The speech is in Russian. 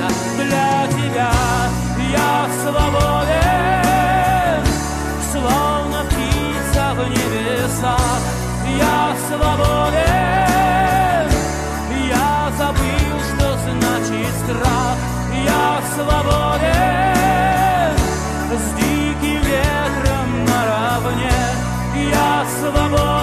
свободна для тебя. Я свободен, словно птица в небесах. Я свободен, я забыл, что значит страх. Я свободен, с диким ветром наравне. Я свободен.